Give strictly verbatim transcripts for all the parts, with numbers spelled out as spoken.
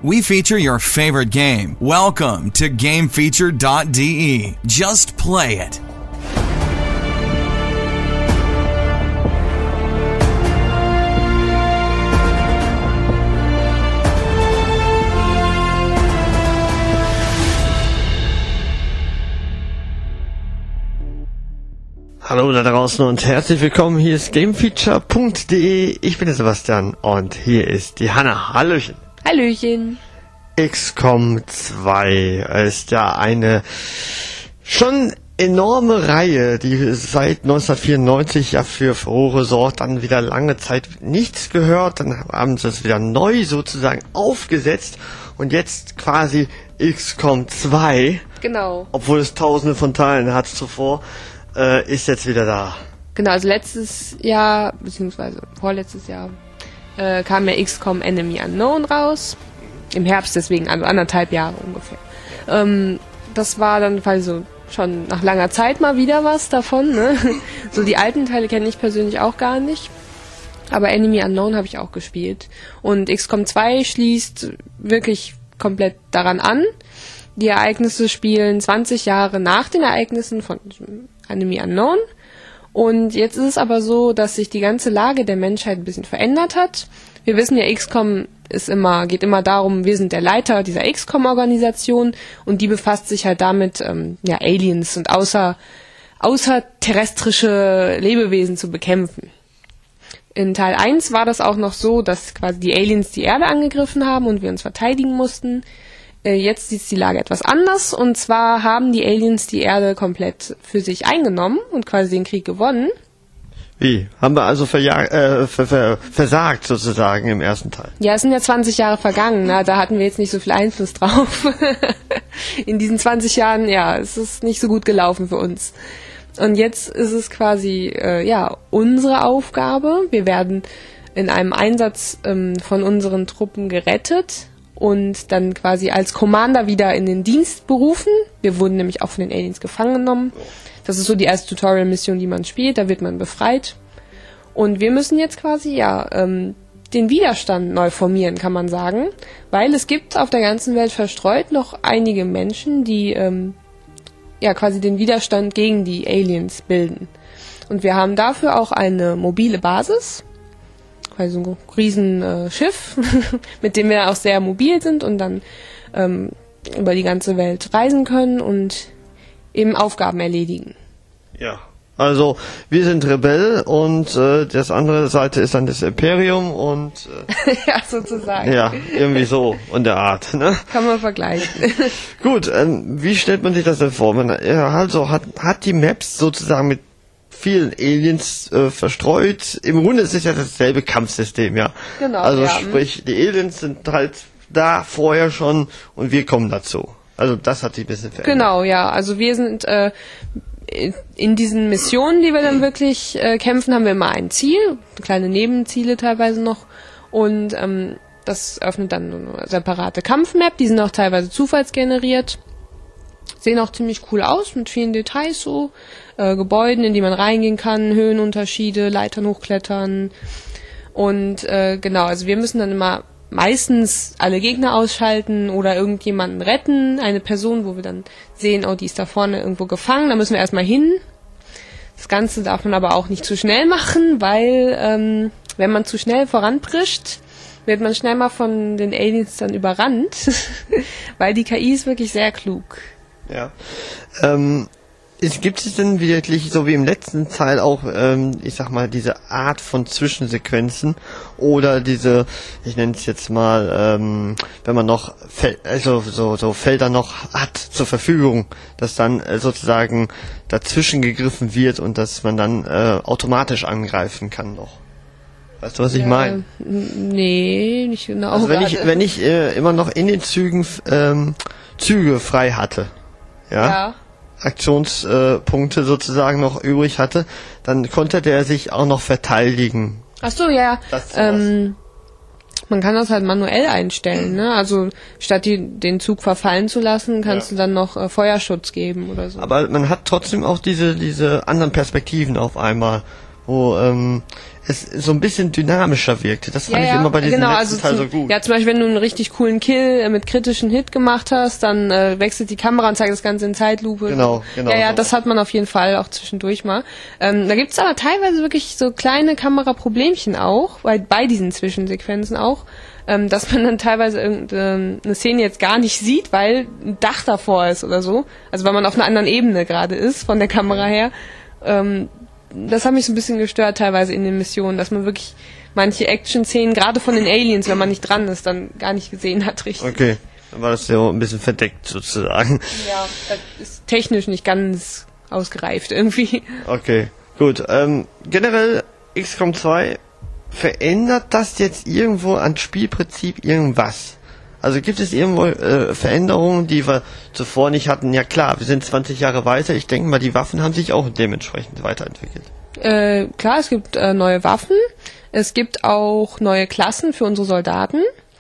We feature your favorite game. Welcome to game feature dot d e. Just play it. Hallo da draußen und herzlich willkommen. Hier ist game feature punkt d e. Ich bin der Sebastian und hier ist die Hanna. Hallöchen. Hallöchen. X COM zwei ist ja eine schon enorme Reihe, die seit neunzehnhundertvierundneunzig ja für Furore sorgt, dann wieder lange Zeit nichts gehört, dann haben sie es wieder neu sozusagen aufgesetzt und jetzt quasi X COM zwei, Genau. obwohl es tausende von Teilen hat zuvor, äh, ist jetzt wieder da. Genau, also letztes Jahr, beziehungsweise vorletztes Jahr, äh, kam ja X COM Enemy Unknown raus. Im Herbst deswegen, also anderthalb Jahre ungefähr. Ähm, das war dann quasi so schon nach langer Zeit mal wieder was davon, ne? So die alten Teile kenne ich persönlich auch gar nicht. Aber Enemy Unknown habe ich auch gespielt. Und X COM zwei schließt wirklich komplett daran an. Die Ereignisse spielen zwanzig Jahre nach den Ereignissen von Enemy Unknown. Und jetzt ist es aber so, dass sich die ganze Lage der Menschheit ein bisschen verändert hat. Wir wissen ja, X COM ist immer, geht immer darum, wir sind der Leiter dieser X COM-Organisation und die befasst sich halt damit, ähm, ja, Aliens und außer, außerterrestrische Lebewesen zu bekämpfen. In Teil eins war das auch noch so, dass quasi die Aliens die Erde angegriffen haben und wir uns verteidigen mussten. Äh, jetzt sieht die Lage etwas anders und zwar haben die Aliens die Erde komplett für sich eingenommen und quasi den Krieg gewonnen. Wie? Haben wir also verjag- äh, ver- ver- versagt sozusagen im ersten Teil? Ja, es sind ja zwanzig Jahre vergangen, ne? Da hatten wir jetzt nicht so viel Einfluss drauf. In diesen zwanzig Jahren, ja, es ist nicht so gut gelaufen für uns. Und jetzt ist es quasi, äh, ja, unsere Aufgabe. Wir werden in einem Einsatz ähm, von unseren Truppen gerettet und dann quasi als Commander wieder in den Dienst berufen. Wir wurden nämlich auch von den Aliens gefangen genommen. Das ist so die erste Tutorial-Mission, die man spielt. Da wird man befreit. Und wir müssen jetzt quasi, ja, ähm, den Widerstand neu formieren, kann man sagen. Weil es gibt auf der ganzen Welt verstreut noch einige Menschen, die, ähm, ja, quasi den Widerstand gegen die Aliens bilden. Und wir haben dafür auch eine mobile Basis. Also ein riesen äh, Schiff, mit dem wir auch sehr mobil sind und dann ähm, über die ganze Welt reisen können und eben Aufgaben erledigen. Ja, also wir sind Rebell und äh, das andere Seite ist dann das Imperium und äh, ja, sozusagen. Ja, irgendwie so in der Art, ne? Kann man vergleichen. Gut, ähm, wie stellt man sich das denn vor? Man äh, also hat hat die Maps sozusagen mit vielen Aliens äh, verstreut. Im Grunde ist es ja dasselbe Kampfsystem, ja. Genau. Also ja. sprich, die Aliens sind halt da vorher schon und wir kommen dazu. Also das hat sich ein bisschen verändert. Genau, ja. Also wir sind äh, in diesen Missionen, die wir dann wirklich äh, kämpfen, haben wir immer ein Ziel, kleine Nebenziele teilweise noch. Und ähm, das öffnet dann eine separate Kampfmap. Die sind auch teilweise zufallsgeneriert. Sehen auch ziemlich cool aus, mit vielen Details so. Äh, Gebäuden, in die man reingehen kann, Höhenunterschiede, Leitern hochklettern. Und äh, genau, also wir müssen dann immer meistens alle Gegner ausschalten oder irgendjemanden retten. Eine Person, wo wir dann sehen, oh, die ist da vorne irgendwo gefangen, da müssen wir erstmal hin. Das Ganze darf man aber auch nicht zu schnell machen, weil ähm, wenn man zu schnell voranprischt, wird man schnell mal von den Aliens dann überrannt, weil die K I ist wirklich sehr klug. Ja. Ähm, ist, gibt es denn wirklich, so wie im letzten Teil auch, ähm, ich sag mal, diese Art von Zwischensequenzen oder diese, ich nenne es jetzt mal, ähm, wenn man noch Fel- also so, so Felder noch hat zur Verfügung, dass dann äh, sozusagen dazwischen gegriffen wird und dass man dann äh, automatisch angreifen kann noch. Weißt du, was ich ja, meine? Nee, nicht genau. Also wenn ich, wenn ich äh, immer noch in den Zügen ähm, Züge frei hatte, ja, ja. Aktionspunkte äh, sozusagen noch übrig hatte, dann konnte der sich auch noch verteidigen. Ach so, ja. Ähm, man kann das halt manuell einstellen, ne? Also statt die, den Zug verfallen zu lassen, kannst ja. du dann noch äh, Feuerschutz geben oder so. Aber man hat trotzdem auch diese diese anderen Perspektiven auf einmal, wo ähm, es so ein bisschen dynamischer wirkte. Das fand ja, ich ja, immer bei diesem genau, letzten also Teil zum, so gut. Ja, zum Beispiel, wenn du einen richtig coolen Kill äh, mit kritischen Hit gemacht hast, dann äh, wechselt die Kamera und zeigt das Ganze in Zeitlupe. Genau, genau. Ja, ja, so. das hat man auf jeden Fall auch zwischendurch mal. Ähm, da gibt's aber teilweise wirklich so kleine Kameraproblemchen auch, bei, bei diesen Zwischensequenzen auch, ähm, dass man dann teilweise irgendeine Szene jetzt gar nicht sieht, weil ein Dach davor ist oder so. Also weil man auf einer anderen Ebene gerade ist, von der Kamera her. Ähm, das hat mich so ein bisschen gestört teilweise in den Missionen, dass man wirklich manche Action-Szenen, gerade von den Aliens, wenn man nicht dran ist, dann gar nicht gesehen hat, richtig. Okay, dann war das ja ein bisschen verdeckt sozusagen. Ja, das ist technisch nicht ganz ausgereift irgendwie. Okay, gut. Ähm, generell X COM zwei, verändert das jetzt irgendwo an Spielprinzip irgendwas? Also gibt es irgendwo äh, Veränderungen, die wir zuvor nicht hatten? Ja klar, wir sind zwanzig Jahre weiter. Ich denke mal, die Waffen haben sich auch dementsprechend weiterentwickelt. Äh, klar, es gibt äh, neue Waffen. Es gibt auch neue Klassen für unsere Soldaten.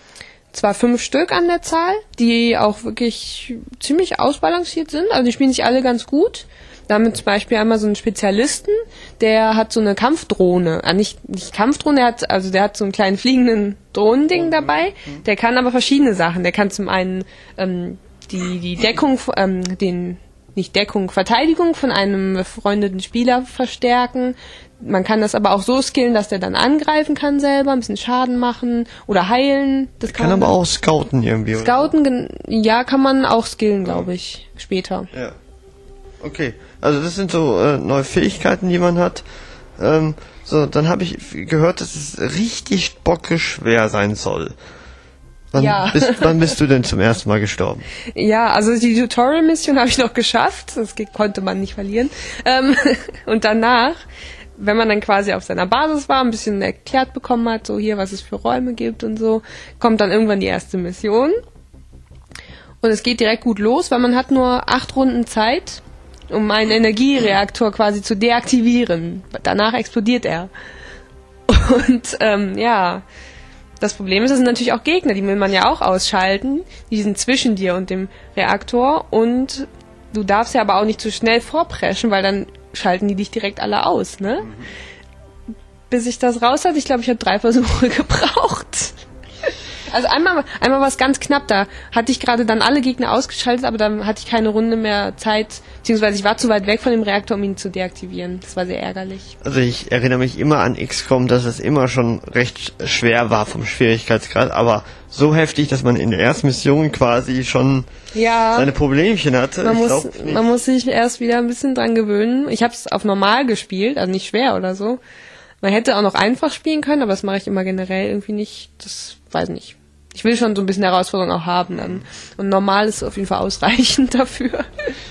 Zwar fünf Stück an der Zahl, die auch wirklich ziemlich ausbalanciert sind. Also die spielen sich alle ganz gut. Da haben wir zum Beispiel einmal so einen Spezialisten, der hat so eine Kampfdrohne. Ah, nicht, nicht Kampfdrohne, der hat, also der hat so einen kleinen fliegenden Drohnending dabei. Der kann aber verschiedene Sachen. Der kann zum einen ähm, die, die Deckung, ähm, den, nicht Deckung, Verteidigung von einem befreundeten Spieler verstärken. Man kann das aber auch so skillen, dass der dann angreifen kann selber, ein bisschen Schaden machen oder heilen. Das kann, kann aber auch scouten irgendwie. Scouten, oder? Ja, kann man auch skillen, glaube ich, später. Ja. Okay, also das sind so äh, neue Fähigkeiten, die man hat. Ähm, so, dann habe ich gehört, dass es richtig bockeschwer sein soll. Wann, ja. bist, wann bist du denn zum ersten Mal gestorben? Ja, also die Tutorial-Mission habe ich noch geschafft. Das konnte man nicht verlieren. Ähm, und danach, wenn man dann quasi auf seiner Basis war, ein bisschen erklärt bekommen hat, so hier, was es für Räume gibt und so, kommt dann irgendwann die erste Mission. Und es geht direkt gut los, weil man hat nur acht Runden Zeit, um einen Energiereaktor quasi zu deaktivieren. Danach explodiert er. Und ähm, ja, das Problem ist, das sind natürlich auch Gegner, die will man ja auch ausschalten. Die sind zwischen dir und dem Reaktor. Und du darfst ja aber auch nicht zu schnell vorpreschen, weil dann schalten die dich direkt alle aus, ne? Mhm. Bis ich das raus hatte, ich glaube, ich habe drei Versuche gebraucht. Also einmal, einmal war es ganz knapp, da hatte ich gerade dann alle Gegner ausgeschaltet, aber dann hatte ich keine Runde mehr Zeit, beziehungsweise ich war zu weit weg von dem Reaktor, um ihn zu deaktivieren. Das war sehr ärgerlich. Also ich erinnere mich immer an X COM, dass es immer schon recht schwer war vom Schwierigkeitsgrad, aber so heftig, dass man in der ersten Mission quasi schon ja, seine Problemchen hatte. Man, ich muss, glaub, man muss sich erst wieder ein bisschen dran gewöhnen. Ich habe es auf normal gespielt, also nicht schwer oder so. Man hätte auch noch einfach spielen können, aber das mache ich immer generell irgendwie nicht. Das weiß ich nicht. Ich will schon so ein bisschen Herausforderung auch haben dann. Und normal ist auf jeden Fall ausreichend dafür.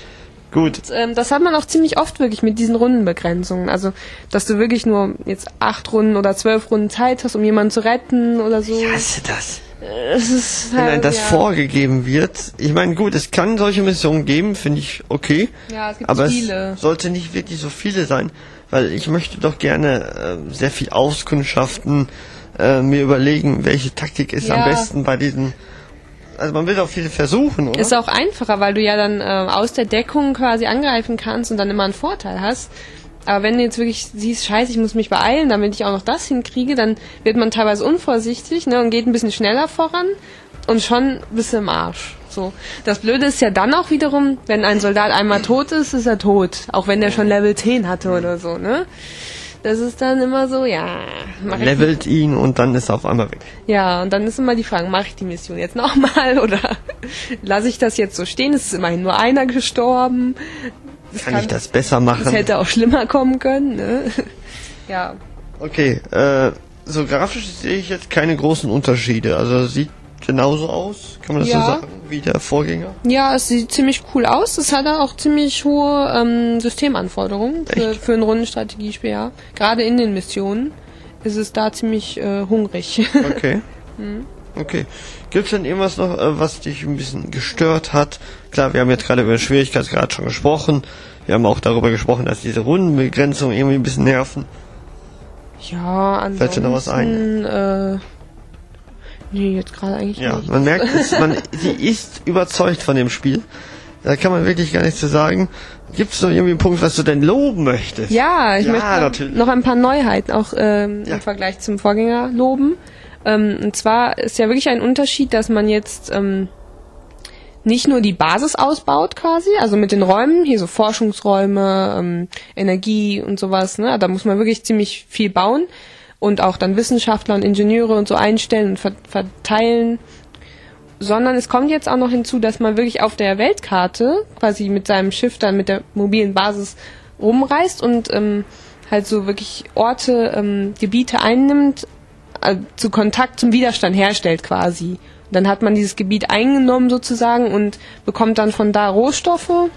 Gut. Und, ähm, das hat man auch ziemlich oft wirklich mit diesen Rundenbegrenzungen. Also, dass du wirklich nur jetzt acht Runden oder zwölf Runden Zeit hast, um jemanden zu retten oder so. Ich hasse das. Es ist Wenn halt, einem das ja. vorgegeben wird. Ich meine, gut, es kann solche Missionen geben, finde ich okay. Ja, es gibt aber viele. Es sollte nicht wirklich so viele sein, weil ich möchte doch gerne äh, sehr viel auskundschaften, äh, mir überlegen, welche Taktik ist Ja. am besten bei diesen. Also man will doch viele versuchen, oder? Ist auch einfacher, weil du ja dann äh, aus der Deckung quasi angreifen kannst und dann immer einen Vorteil hast. Aber wenn du jetzt wirklich siehst, scheiße, ich muss mich beeilen, damit ich auch noch das hinkriege, dann wird man teilweise unvorsichtig, ne, und geht ein bisschen schneller voran und schon bist du im Arsch. So. Das Blöde ist ja dann auch wiederum, wenn ein Soldat einmal tot ist, ist er tot. Auch wenn der schon Level zehn hatte oder so, ne? Das ist dann immer so, ja. Man levelt ihn und dann ist er auf einmal weg. Ja, und dann ist immer die Frage, mache ich die Mission jetzt nochmal oder lasse ich das jetzt so stehen? Es ist immerhin nur einer gestorben. Das kann, kann ich das besser machen? Das hätte auch schlimmer kommen können, ne? Ja. Okay, äh, so grafisch sehe ich jetzt keine großen Unterschiede. Also sieht genauso aus, kann man das ja. so sagen, wie der Vorgänger? Ja, es sieht ziemlich cool aus. Es hat auch ziemlich hohe ähm, Systemanforderungen für, für ein Rundenstrategiespiel, ja. Gerade in den Missionen ist es da ziemlich äh, hungrig. Okay. hm. Okay. Gibt es denn irgendwas noch, äh, was dich ein bisschen gestört hat? Klar, wir haben jetzt gerade über den Schwierigkeitsgrad schon gesprochen. Wir haben auch darüber gesprochen, dass diese Rundenbegrenzungen irgendwie ein bisschen nerven. Ja, ansonsten... Fällt dir noch was ein? Äh, nee, jetzt gerade eigentlich ja, nicht. man merkt, es, man, sie ist überzeugt von dem Spiel. Da kann man wirklich gar nichts zu sagen. Gibt es noch irgendwie einen Punkt, was du denn loben möchtest? Ja, ich ja, möchte natürlich. noch ein paar Neuheiten auch ähm, Ja. im Vergleich zum Vorgänger loben. Ähm, und zwar ist ja wirklich ein Unterschied, dass man jetzt ähm, nicht nur die Basis ausbaut quasi, also mit den Räumen, hier so Forschungsräume, ähm, Energie und sowas, ne? Da muss man wirklich ziemlich viel bauen und auch dann Wissenschaftler und Ingenieure und so einstellen und ver- verteilen, sondern es kommt jetzt auch noch hinzu, dass man wirklich auf der Weltkarte quasi mit seinem Schiff dann mit der mobilen Basis rumreist und ähm, halt so wirklich Orte, ähm, Gebiete einnimmt, äh, zu Kontakt zum Widerstand herstellt quasi. Dann hat man dieses Gebiet eingenommen sozusagen und bekommt dann von da Rohstoffe, mhm.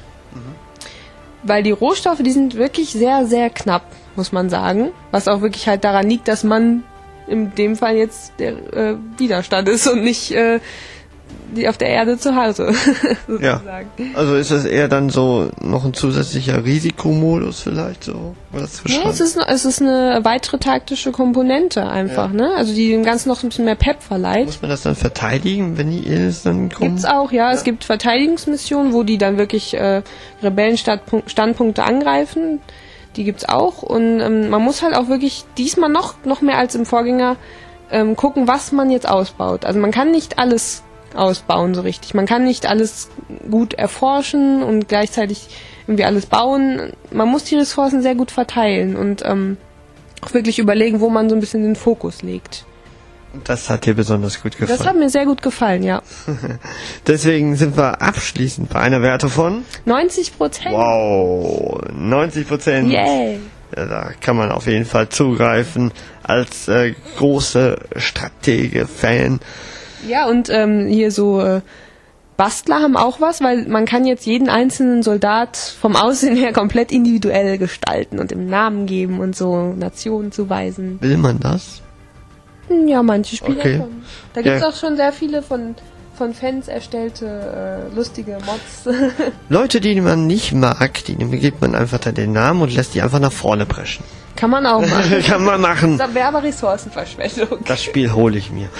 weil die Rohstoffe, die sind wirklich sehr, sehr knapp, muss man sagen. Was auch wirklich halt daran liegt, dass man in dem Fall jetzt der äh, Widerstand ist und nicht äh, die auf der Erde zu Hause. Ja. Also ist das eher dann so noch ein zusätzlicher Risikomodus vielleicht so? Oder Ja, es ist, es ist eine weitere taktische Komponente einfach, ja. ne? Also die dem Ganzen noch ein bisschen mehr Pep verleiht. Muss man das dann verteidigen, wenn die Aliens dann kommen? Gibt's auch, ja. ja. Es gibt Verteidigungsmissionen, wo die dann wirklich äh, Rebellenstandpunkte angreifen. Die gibt's auch. Und ähm, man muss halt auch wirklich diesmal noch, noch mehr als im Vorgänger ähm, gucken, was man jetzt ausbaut. Also man kann nicht alles ausbauen so richtig. Man kann nicht alles gut erforschen und gleichzeitig irgendwie alles bauen. Man muss die Ressourcen sehr gut verteilen und ähm, auch wirklich überlegen, wo man so ein bisschen den Fokus legt. Das hat dir besonders gut gefallen. Das hat mir sehr gut gefallen, ja. Deswegen sind wir abschließend bei einer Werte von neunzig Prozent. Wow, neunzig Prozent. Yay. Ja, da kann man auf jeden Fall zugreifen als äh, große Stratege-Fan. Ja, und ähm, hier so äh, Bastler haben auch was, weil man kann jetzt jeden einzelnen Soldat vom Aussehen her komplett individuell gestalten und im Namen geben und so Nationen zuweisen. Will man das? Hm, ja, manche Spieler Okay. schon. Da gibt's Ja. auch schon sehr viele von von Fans erstellte äh, lustige Mods. Leute, die man nicht mag, die gibt man einfach dann den Namen und lässt die einfach nach vorne preschen. Kann man auch machen. Kann man machen. Das wäre aber Ressourcenverschwendung. Das Spiel hole ich mir.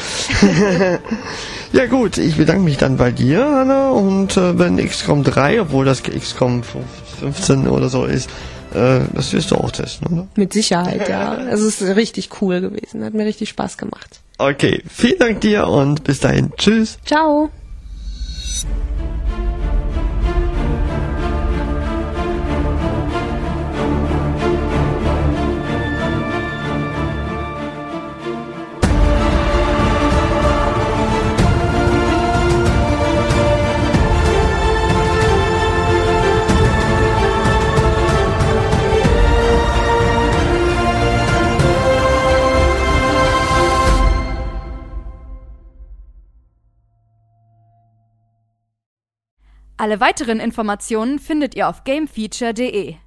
Ja gut, ich bedanke mich dann bei dir, Anna, und äh, wenn X COM drei, obwohl das X COM fünfzehn oder so ist, äh, das wirst du auch testen, oder? Mit Sicherheit, ja. Es ist richtig cool gewesen. Hat mir richtig Spaß gemacht. Okay, vielen Dank dir und bis dahin. Tschüss. Ciao. Alle weiteren Informationen findet ihr auf gamefeature punkt de.